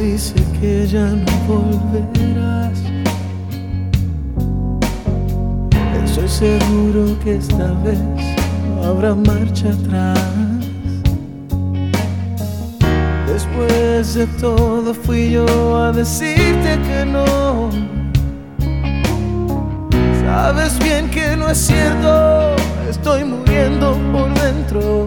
dice que ya no volverás. Estoy seguro que esta vez no habrá marcha atrás. Después de todo fui yo a decirte que no. Sabes bien que no es cierto, estoy muriendo por dentro.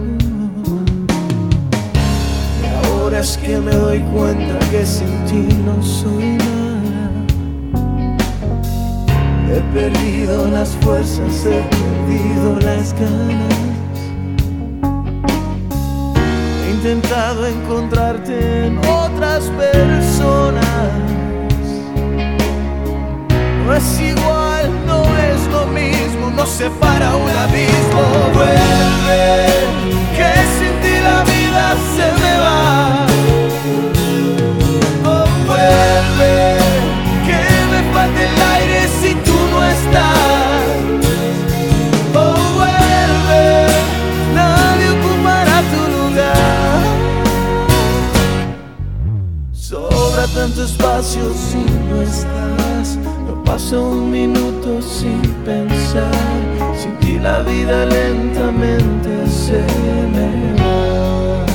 Y ahora es que me doy cuenta que sin ti no soy nada. He perdido las fuerzas, he perdido las ganas. He intentado encontrarte en otras personas. No es igual, no es lo mismo, nos separa un abismo. Vuelve, que sin ti la vida se me va. Oh, vuelve, que me falta el aire si tú no estás. Oh, vuelve, nadie ocupará tu lugar. Sobra tanto espacio si no estás. No paso un minuto sin pensar. Sin ti la vida lentamente se me va.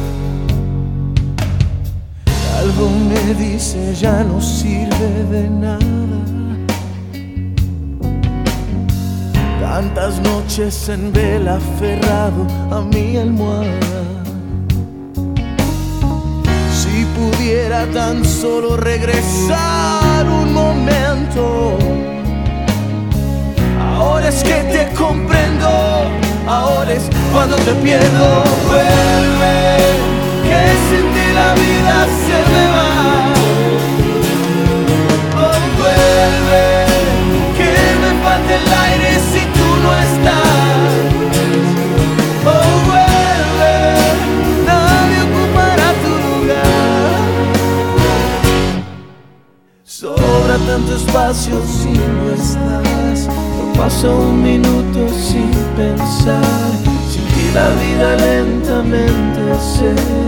Algo me dice ya no sirve de nada. Tantas noches en vela aferrado a mi almohada. Si pudiera tan solo regresar un momento. Ahora es que te comprendo, ahora es cuando te pierdo. Vuelve, que sin ti la vida se me va. Oh, vuelve, que me falta el aire si tú no estás. Oh, vuelve, nadie ocupará tu lugar. Sobra tanto espacio si no estás. No paso un minuto sin pensar. Sin ti la vida lentamente se